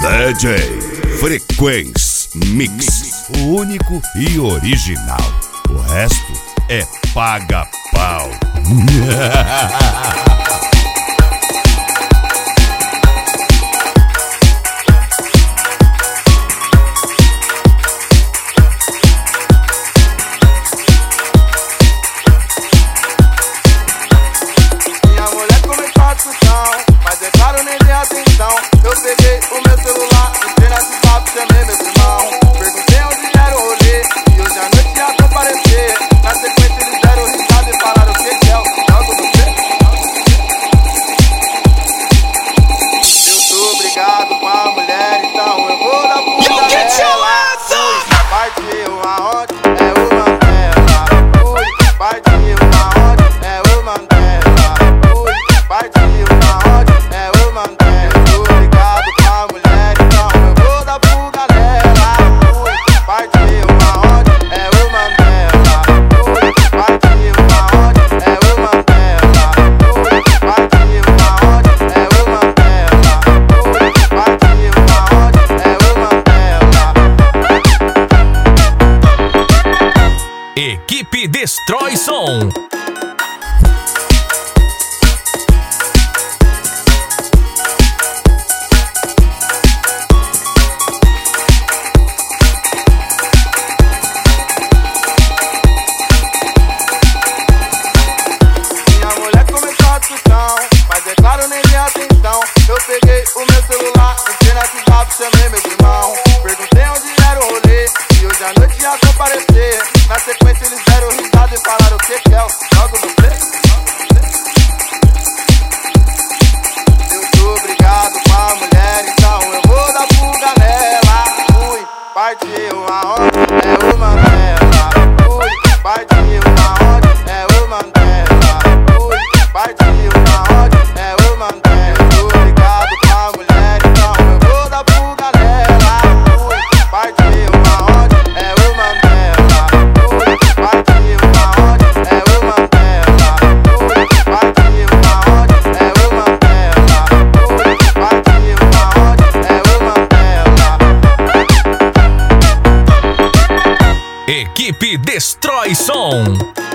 DJ Frequência Mix, o único e original. O resto é paga-pau. Minha mulher começou a discussão, mas é claro, nem dei atenção. Eu peguei o meu celular, entrei nesse papo, chamei meus irmãos. Perguntei onde era o rolê, e hoje à noite ia comparecer. Na sequência eles deram risada e falaram que é o jogo do pé. Eu sou obrigado com a mulher, então eu vou dar puta dela. Partiu aonde? É o Mandela. Ui, partiu aonde? É o Mandela. Ui, partiu aonde? É o Mandela. Tô ligado com a mulher, então eu vou dar fuga nela. Ui, partiu aonde? É o Mandela. Ui, partiu aonde? É o Mandela. Ui, partiu aonde? É o Mandela. Ui, partiu aonde? É o Mandela. Equipe Destrói Som. Minha mulher começou a discussão, mas é claro, nem dei atenção. Eu peguei o meu celular, entrei na WhatsApp, chamei meus irmãos. Perguntei onde era o rolê, e hoje à noite ia comparecer. Na sequência eles deram risada e falaram que é o jogo do play. Eu sou obrigado com a mulher, então eu vou dar fuga nela. Ui, partiu aonde? É o Mandela. Ui, partiu aonde? É o Mandela. Ui, partiu aonde? É o Mandela. Tô ligado com a mulher, então eu vou dar fuga nela. Ui, partiu aonde? É o Mandela. Ui, partiu aonde? É o Mandela. Ui, partiu aonde? É o Mandela. Ui, partiu aonde? É o Mandela. Equipe Destrói Som.